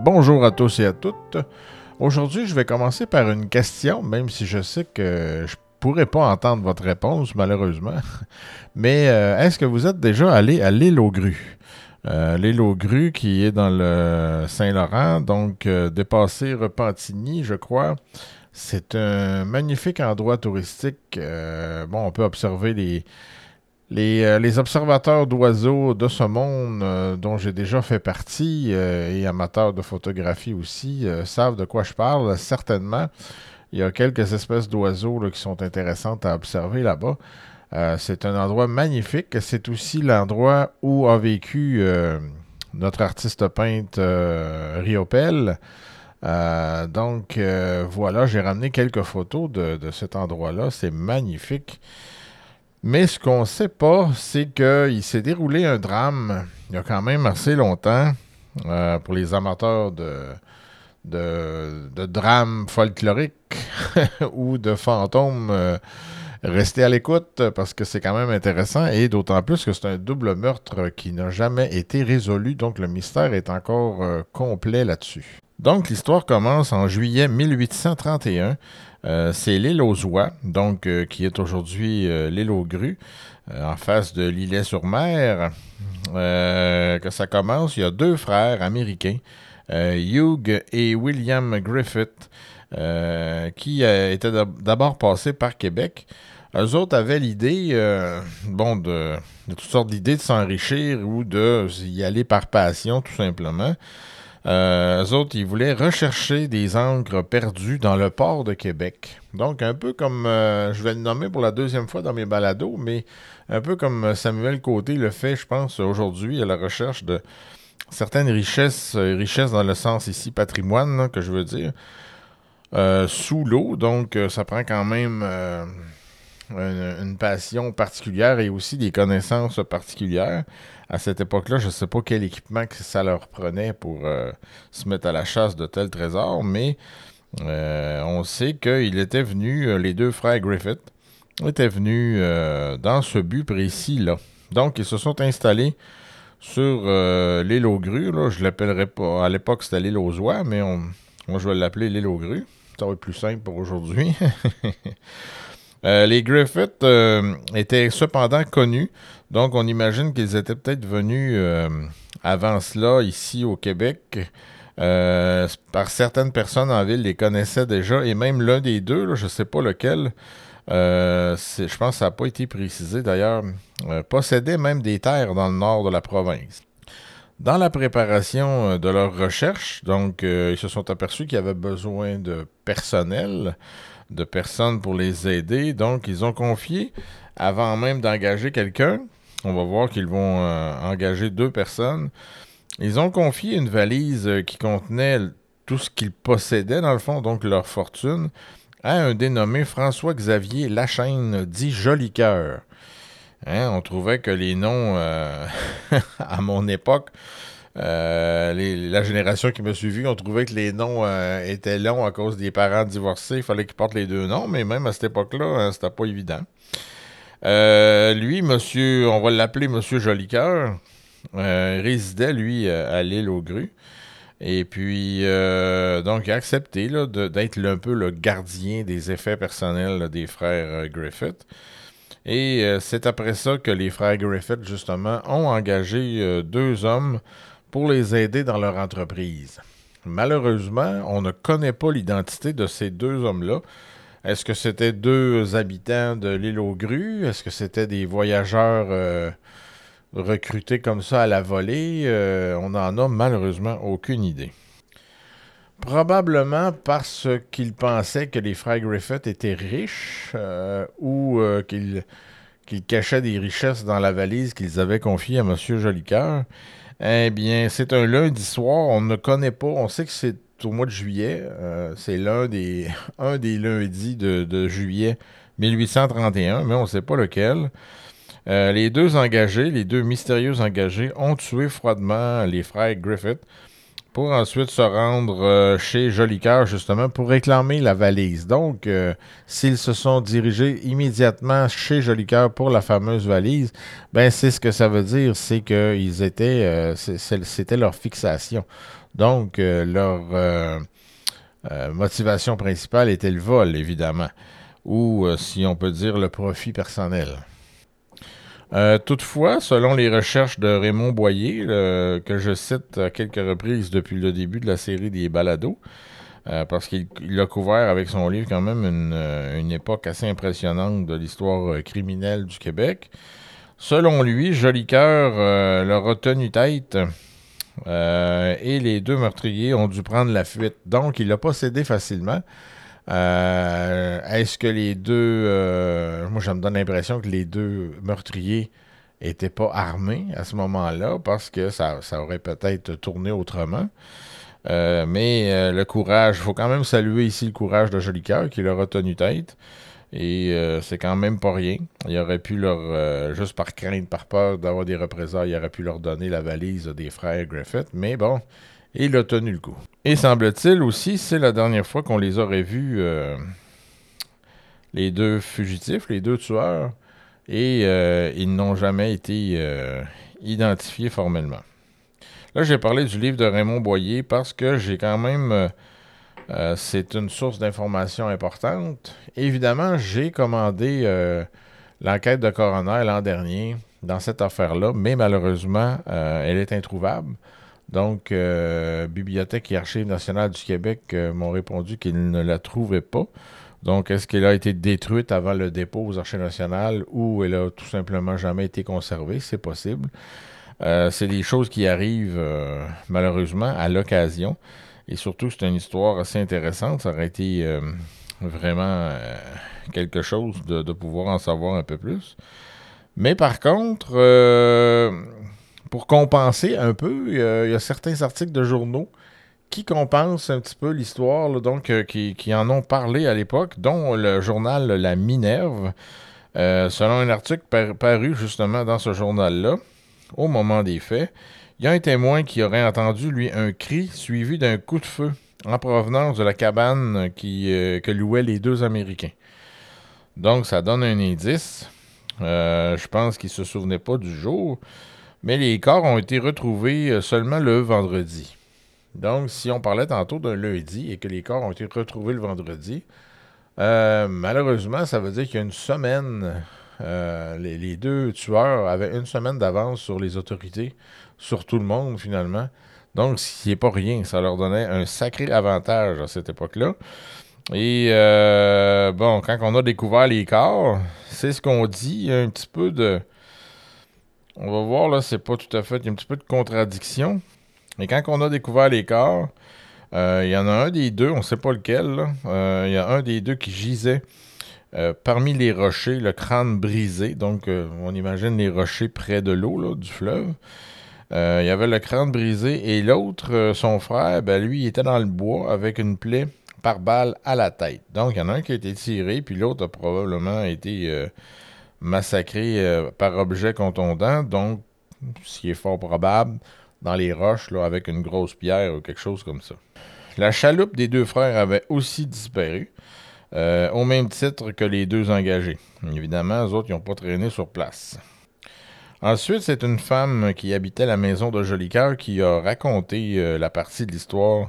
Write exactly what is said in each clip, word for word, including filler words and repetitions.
Bonjour à tous et à toutes. Aujourd'hui, je vais commencer par une question, même si je sais que je pourrais pas entendre votre réponse, malheureusement. Mais euh, est-ce que vous êtes déjà allé à l'île aux Grues? Euh, l'île aux Grues qui est dans le Saint-Laurent, donc euh, dépassé Repentigny, je crois. C'est un magnifique endroit touristique. Euh, bon, on peut observer les, les, euh, les observateurs d'oiseaux de ce monde euh, dont j'ai déjà fait partie euh, et amateurs de photographie aussi euh, savent de quoi je parle, certainement. Il y a quelques espèces d'oiseaux là, qui sont intéressantes à observer là-bas. Euh, c'est un endroit magnifique. C'est aussi l'endroit où a vécu euh, notre artiste peintre euh, Riopelle. Euh, donc euh, voilà, j'ai ramené quelques photos de, de cet endroit-là. C'est magnifique. Mais ce qu'on ne sait pas, c'est qu'il s'est déroulé un drame il y a quand même assez longtemps euh, pour les amateurs de, de, de drames folkloriques ou de fantômes. Euh, restez à l'écoute parce que c'est quand même intéressant et d'autant plus que c'est un double meurtre qui n'a jamais été résolu. Donc le mystère est encore euh, complet là-dessus. Donc l'histoire commence en juillet mille huit cent trente et un. Euh, c'est l'île aux Oies, donc euh, qui est aujourd'hui euh, l'île aux Grues, euh, en face de l'Îlet-sur-Mer. Euh, que ça commence, il y a deux frères américains, euh, Hugh et William Griffith, euh, qui euh, étaient d'abord passés par Québec. Eux autres avaient l'idée, euh, bon, de, de toutes sortes d'idées de s'enrichir ou de y aller par passion, tout simplement. Euh, eux autres, ils voulaient rechercher des encres perdues dans le port de Québec. Donc, un peu comme, euh, je vais le nommer pour la deuxième fois dans mes balados, mais un peu comme Samuel Côté le fait, je pense, aujourd'hui, à la recherche de certaines richesses, euh, richesses dans le sens ici patrimoine, là, que je veux dire, euh, sous l'eau. Donc, euh, ça prend quand même euh, une, une passion particulière et aussi des connaissances particulières. À cette époque-là, je ne sais pas quel équipement que ça leur prenait pour euh, se mettre à la chasse de tels trésors, mais euh, on sait qu'il était venu, euh, les deux frères Griffith étaient venus euh, dans ce but précis-là. Donc, ils se sont installés sur euh, l'île aux Grues. Là. Je ne l'appellerai pas, à l'époque, c'était l'île aux Oies, mais on, moi, je vais l'appeler l'île aux Grues. Ça va être plus simple pour aujourd'hui. Euh, les Griffith euh, étaient cependant connus, donc on imagine qu'ils étaient peut-être venus euh, avant cela ici au Québec. Euh, par certaines personnes en ville les connaissaient déjà, et même l'un des deux, là, je ne sais pas lequel, euh, je pense que ça n'a pas été précisé d'ailleurs, euh, possédait même des terres dans le nord de la province. Dans la préparation de leurs recherches, donc euh, ils se sont aperçus qu'il y avait besoin de personnel, de personnes pour les aider. Donc, ils ont confié, avant même d'engager quelqu'un, on va voir qu'ils vont euh, engager deux personnes, ils ont confié une valise euh, qui contenait tout ce qu'ils possédaient, dans le fond, donc leur fortune, à un dénommé François-Xavier Lachaine, dit Jolicoeur. Hein, on trouvait que les noms, euh, à mon époque, Euh, les, la génération qui m'a suivi, on trouvait que les noms euh, étaient longs à cause des parents divorcés. Il fallait qu'ils portent les deux noms, mais même à cette époque-là, hein, c'était pas évident. Euh, lui, monsieur, on va l'appeler monsieur Jolicoeur, euh, résidait, lui, à l'île aux Grues. Et puis, euh, donc, il a accepté là, de, d'être un peu le gardien des effets personnels là, des frères euh, Griffith. Et euh, c'est après ça que les frères Griffith, justement, ont engagé euh, deux hommes pour les aider dans leur entreprise. Malheureusement, on ne connaît pas l'identité de ces deux hommes-là. Est-ce que c'était deux habitants de l'île aux Grues? Est-ce que c'était des voyageurs euh, recrutés comme ça à la volée? Euh, on n'en a malheureusement aucune idée. Probablement parce qu'ils pensaient que les frères Griffith étaient riches euh, ou euh, qu'ils, qu'ils cachaient des richesses dans la valise qu'ils avaient confiée à M. Jolicoeur. Eh bien, c'est un lundi soir, on ne connaît pas, on sait que c'est au mois de juillet, euh, c'est l'un des, un des lundis de, de juillet mille huit cent trente et un, mais on ne sait pas lequel. Euh, les deux engagés, les deux mystérieux engagés, ont tué froidement les frères Griffith pour ensuite se rendre euh, chez Jolicoeur, justement, pour réclamer la valise. Donc, euh, s'ils se sont dirigés immédiatement chez Jolicoeur pour la fameuse valise, ben c'est ce que ça veut dire, c'est qu'ils étaient, euh, c'est, c'était leur fixation. Donc, euh, leur euh, euh, motivation principale était le vol, évidemment, ou, euh, si on peut dire, le profit personnel. Euh, toutefois, selon les recherches de Raymond Boyer, le- que je cite à quelques reprises depuis le début de la série des balados, euh, parce qu'il il a couvert avec son livre quand même une, euh, une époque assez impressionnante de l'histoire euh, criminelle du Québec. Selon lui, Jolicoeur euh, leur a tenu tête euh, et les deux meurtriers ont dû prendre la fuite. Donc, il n'a pas cédé facilement. Euh, Est-ce que les deux... euh, moi, ça me donne l'impression que les deux meurtriers n'étaient pas armés à ce moment-là parce que ça, ça aurait peut-être tourné autrement. Euh, mais euh, le courage, il faut quand même saluer ici le courage de Jolicoeur qui leur a tenu tête. Et euh, c'est quand même pas rien. Il aurait pu leur, euh, juste par crainte, par peur d'avoir des représailles, il aurait pu leur donner la valise des frères Griffith. Mais bon, il a tenu le coup. Et semble-t-il aussi, c'est la dernière fois qu'on les aurait vus, euh, les deux fugitifs, les deux tueurs, et euh, ils n'ont jamais été euh, identifiés formellement. Là, j'ai parlé du livre de Raymond Boyer parce que j'ai quand même... euh, euh, c'est une source d'information importante. Évidemment, j'ai commandé euh, l'enquête de coroner l'an dernier dans cette affaire-là, mais malheureusement, euh, elle est introuvable. Donc, euh, Bibliothèque et Archives nationales du Québec euh, m'ont répondu qu'ils ne la trouvaient pas. Donc, est-ce qu'elle a été détruite avant le dépôt aux Archives nationales ou elle a tout simplement jamais été conservée? C'est possible. Euh, c'est des choses qui arrivent euh, malheureusement à l'occasion. Et surtout, c'est une histoire assez intéressante. Ça aurait été euh, vraiment euh, quelque chose de, de pouvoir en savoir un peu plus. Mais par contre, euh, pour compenser un peu, il y, a, il y a certains articles de journaux qui compensent un petit peu l'histoire, là, donc euh, qui, qui en ont parlé à l'époque, dont le journal La Minerve. Euh, selon un article par- paru justement dans ce journal-là, au moment des faits, il y a un témoin qui aurait entendu, lui, un cri suivi d'un coup de feu en provenance de la cabane qui, euh, que louaient les deux Américains. Donc, ça donne un indice. Euh, je pense qu'ils ne se souvenaient pas du jour, mais les corps ont été retrouvés euh, seulement le vendredi. Donc, si on parlait tantôt d'un lundi et que les corps ont été retrouvés le vendredi, euh, malheureusement, ça veut dire qu'il y a une semaine, euh, les, les deux tueurs avaient une semaine d'avance sur les autorités, sur tout le monde finalement. Donc, ce n'est pas rien, ça leur donnait un sacré avantage à cette époque-là. Et euh, bon, quand on a découvert les corps, c'est ce qu'on dit, il y a un petit peu de... On va voir, là, c'est pas tout à fait... Il y a un petit peu de contradiction. Et quand on a découvert les corps, euh, il y en a un des deux, on ne sait pas lequel, là. Euh, il y a un des deux qui gisait euh, parmi les rochers, le crâne brisé. Donc, euh, on imagine les rochers près de l'eau, là, du fleuve. Euh, il y avait le crâne brisé et l'autre, euh, son frère, ben, lui, il était dans le bois avec une plaie par balle à la tête. Donc, il y en a un qui a été tiré, puis l'autre a probablement été euh, massacré euh, par objet contondant. Donc, ce qui est fort probable, dans les roches, là, avec une grosse pierre ou quelque chose comme ça. La chaloupe des deux frères avait aussi disparu, euh, au même titre que les deux engagés. Évidemment, eux autres, ils n'ont pas traîné sur place. Ensuite, c'est une femme qui habitait la maison de Jolicoeur qui a raconté euh, la partie de l'histoire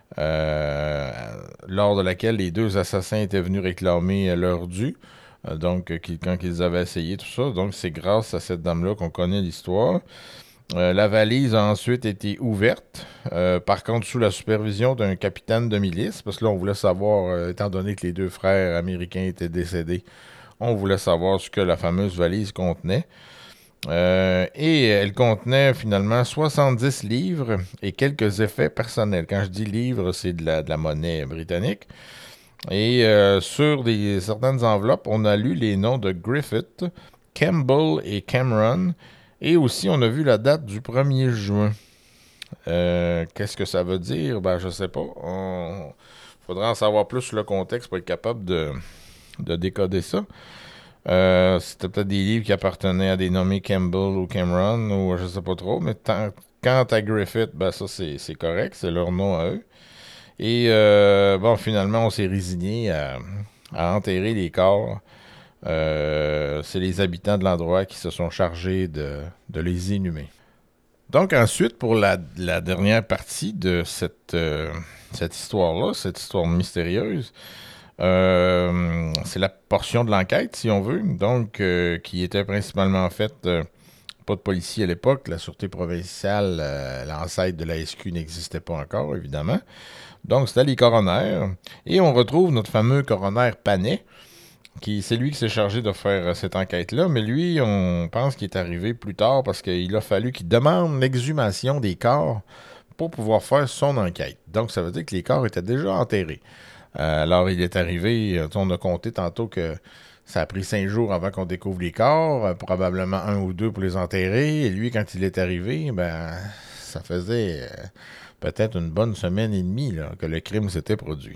euh, lors de laquelle les deux assassins étaient venus réclamer leur dû. Euh, donc, qui, quand ils avaient essayé tout ça. Donc, c'est grâce à cette dame-là qu'on connaît l'histoire. Euh, la valise a ensuite été ouverte, euh, par contre sous la supervision d'un capitaine de milice, parce que là on voulait savoir, euh, étant donné que les deux frères américains étaient décédés, on voulait savoir ce que la fameuse valise contenait. Euh, et elle contenait finalement soixante-dix livres et quelques effets personnels. Quand je dis livres, c'est de la, de la monnaie britannique. Et euh, sur des, certaines enveloppes, on a lu les noms de Griffith, Campbell et Cameron. Et aussi, on a vu la date du premier juin. Euh, Qu'est-ce que ça veut dire? Ben, je sais pas. Il faudrait en savoir plus sur le contexte pour être capable de, de décoder ça. Euh, C'était peut-être des livres qui appartenaient à des nommés Campbell ou Cameron, ou je sais pas trop. Mais tant, quant à Griffith, ben ça, c'est c'est correct. C'est leur nom à eux. Et euh, bon, finalement, on s'est résigné à, à enterrer les corps. Euh, c'est les habitants de l'endroit qui se sont chargés de, de les inhumer. Donc ensuite, pour la, la dernière partie de cette, euh, cette histoire-là, cette histoire mystérieuse, euh, c'est la portion de l'enquête, si on veut, donc euh, qui était principalement faite, euh, pas de policiers à l'époque, la sûreté provinciale, euh, l'ancêtre de la S Q n'existait pas encore, évidemment. Donc c'était les coronaires, et on retrouve notre fameux coroner Panet, qui c'est lui qui s'est chargé de faire euh, cette enquête-là, mais lui, on pense qu'il est arrivé plus tard parce qu'il a fallu qu'il demande l'exhumation des corps pour pouvoir faire son enquête. Donc, ça veut dire que les corps étaient déjà enterrés. Euh, alors, il est arrivé, euh, on a compté tantôt que ça a pris cinq jours avant qu'on découvre les corps, euh, probablement un ou deux pour les enterrer, et lui, quand il est arrivé, ben, ça faisait euh, peut-être une bonne semaine et demie là, que le crime s'était produit.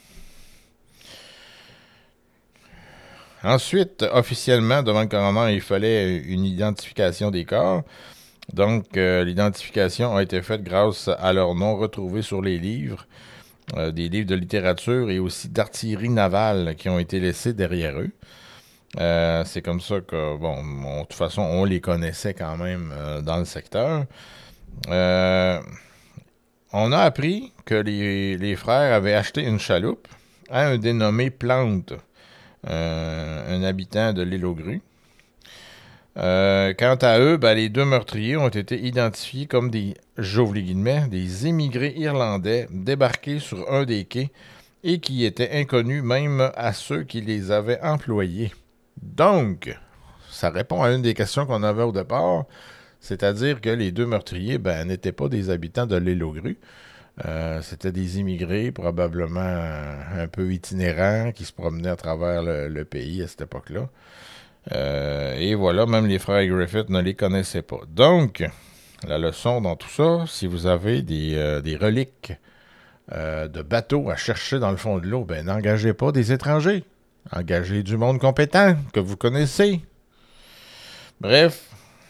Ensuite, officiellement, devant le coroner, il fallait une identification des corps. Donc, euh, l'identification a été faite grâce à leur nom retrouvé sur les livres, euh, des livres de littérature et aussi d'artillerie navale qui ont été laissés derrière eux. Euh, c'est comme ça que, bon, on, de toute façon, on les connaissait quand même euh, dans le secteur. Euh, on a appris que les, les frères avaient acheté une chaloupe à un dénommé Plante, euh, un habitant de l'île aux Grues. Euh, quant à eux, ben, les deux meurtriers ont été identifiés comme des, j'ouvre les guillemets, des immigrés irlandais débarqués sur un des quais et qui étaient inconnus même à ceux qui les avaient employés. Donc, ça répond à une des questions qu'on avait au départ, c'est-à-dire que les deux meurtriers ben, n'étaient pas des habitants de l'île aux Grues. Euh, c'était des immigrés, probablement un peu itinérants, qui se promenaient à travers le, le pays à cette époque-là. Euh, et voilà, même les frères Griffith ne les connaissaient pas. Donc, la leçon dans tout ça, si vous avez des, euh, des reliques euh, de bateaux à chercher dans le fond de l'eau, ben n'engagez pas des étrangers. Engagez du monde compétent que vous connaissez. Bref.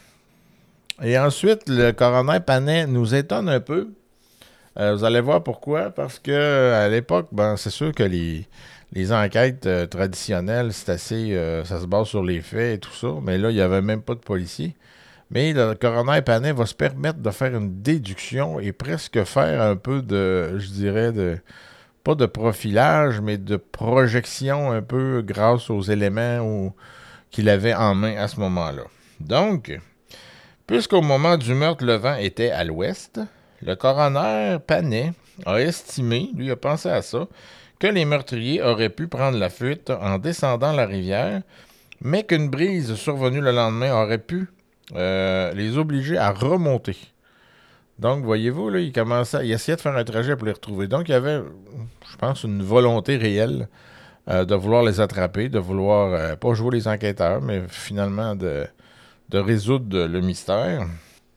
Et ensuite, le coroner Panet nous étonne un peu. Euh, vous allez voir pourquoi. Parce que à l'époque, ben, c'est sûr que les, les enquêtes euh, traditionnelles, c'est assez. Euh, ça se base sur les faits et tout ça. Mais là, il n'y avait même pas de policiers. Mais le coroner Panet va se permettre de faire une déduction et presque faire un peu de, je dirais, de pas de profilage, mais de projection un peu grâce aux éléments ou, qu'il avait en main à ce moment-là. Donc, puisqu'au moment du meurtre, le vent était à l'ouest, le coroner Panet a estimé, lui a pensé à ça, que les meurtriers auraient pu prendre la fuite en descendant la rivière, mais qu'une brise survenue le lendemain aurait pu euh, les obliger à remonter. Donc, voyez-vous, là, il commençait, il essayait de faire un trajet pour les retrouver. Donc, il y avait, je pense, une volonté réelle euh, de vouloir les attraper, de vouloir, euh, pas jouer les enquêteurs, mais finalement de, de résoudre le mystère.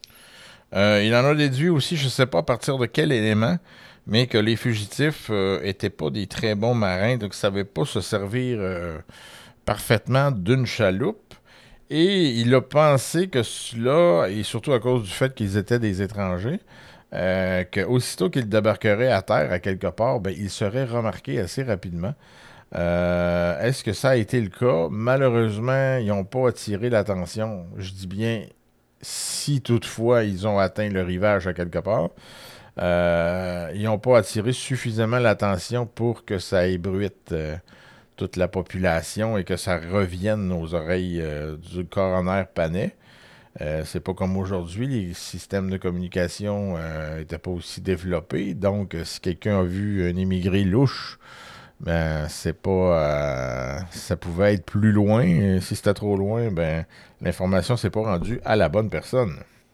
Euh, il en a déduit aussi, je ne sais pas à partir de quel élément, mais que les fugitifs euh, étaient pas des très bons marins, donc ne savaient pas se servir euh, parfaitement d'une chaloupe. Et il a pensé que cela, et surtout à cause du fait qu'ils étaient des étrangers, euh, qu'aussitôt qu'ils débarqueraient à terre à quelque part, ben, ils seraient remarqués assez rapidement. Euh, est-ce que ça a été le cas? Malheureusement, ils n'ont pas attiré l'attention. Je dis bien si toutefois ils ont atteint le rivage à quelque part. Euh, ils n'ont pas attiré suffisamment l'attention pour que ça ébruite euh, toute la population et que ça revienne aux oreilles euh, du coroner Panet. Euh, c'est pas comme aujourd'hui, les systèmes de communication n'étaient euh, pas aussi développés. Donc, euh, si quelqu'un a vu un immigré louche, ben, c'est pas. Euh, ça pouvait être plus loin. Et si c'était trop loin, ben, l'information s'est pas rendue à la bonne personne.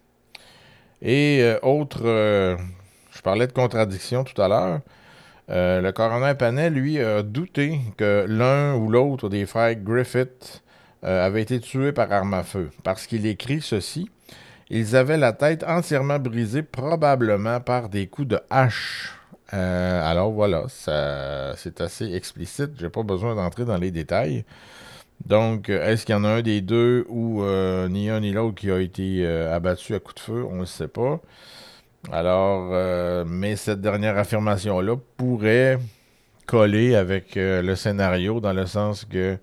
Et euh, autre. Euh, je parlais de contradiction tout à l'heure. Euh, le coroner Panet, lui, a douté que l'un ou l'autre des frères Griffith euh, avait été tué par arme à feu. Parce qu'il écrit ceci. Ils avaient la tête entièrement brisée, probablement par des coups de hache. Euh, alors voilà, ça, c'est assez explicite. J'ai pas besoin d'entrer dans les détails. Donc, est-ce qu'il y en a un des deux ou euh, ni un ni l'autre qui a été euh, abattu à coup de feu? On ne sait pas. Alors, euh, mais cette dernière affirmation-là pourrait coller avec euh, le scénario dans le sens que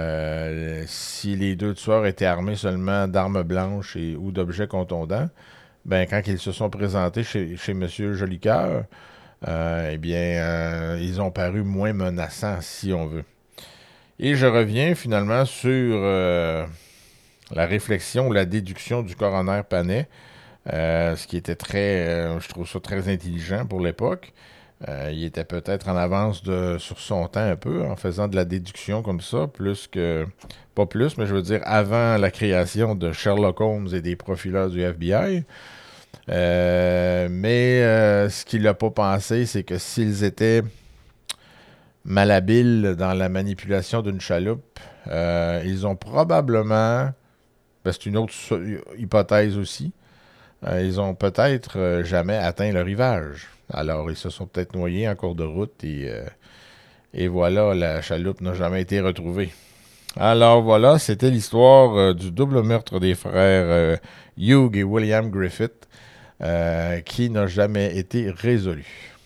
euh, si les deux tueurs étaient armés seulement d'armes blanches et, ou d'objets contondants, ben, quand ils se sont présentés chez, chez M. Jolicoeur, euh, eh bien, euh, ils ont paru moins menaçants, si on veut. Et je reviens finalement sur euh, la réflexion ou la déduction du coroner Panet, euh, ce qui était très, euh, je trouve ça très intelligent pour l'époque. Euh, il était peut-être en avance de, sur son temps un peu, en faisant de la déduction comme ça, plus que, pas plus, mais je veux dire avant la création de Sherlock Holmes et des profileurs du F B I. Euh, mais euh, ce qu'il n'a pas pensé, c'est que s'ils étaient malhabiles dans la manipulation d'une chaloupe, euh, ils ont probablement, ben, c'est une autre so- hypothèse aussi, euh, ils ont peut-être euh, jamais atteint le rivage. Alors, ils se sont peut-être noyés en cours de route et, euh, et voilà, la chaloupe n'a jamais été retrouvée. Alors voilà, c'était l'histoire euh, du double meurtre des frères euh, Hugh et William Griffith euh, qui n'a jamais été résolu.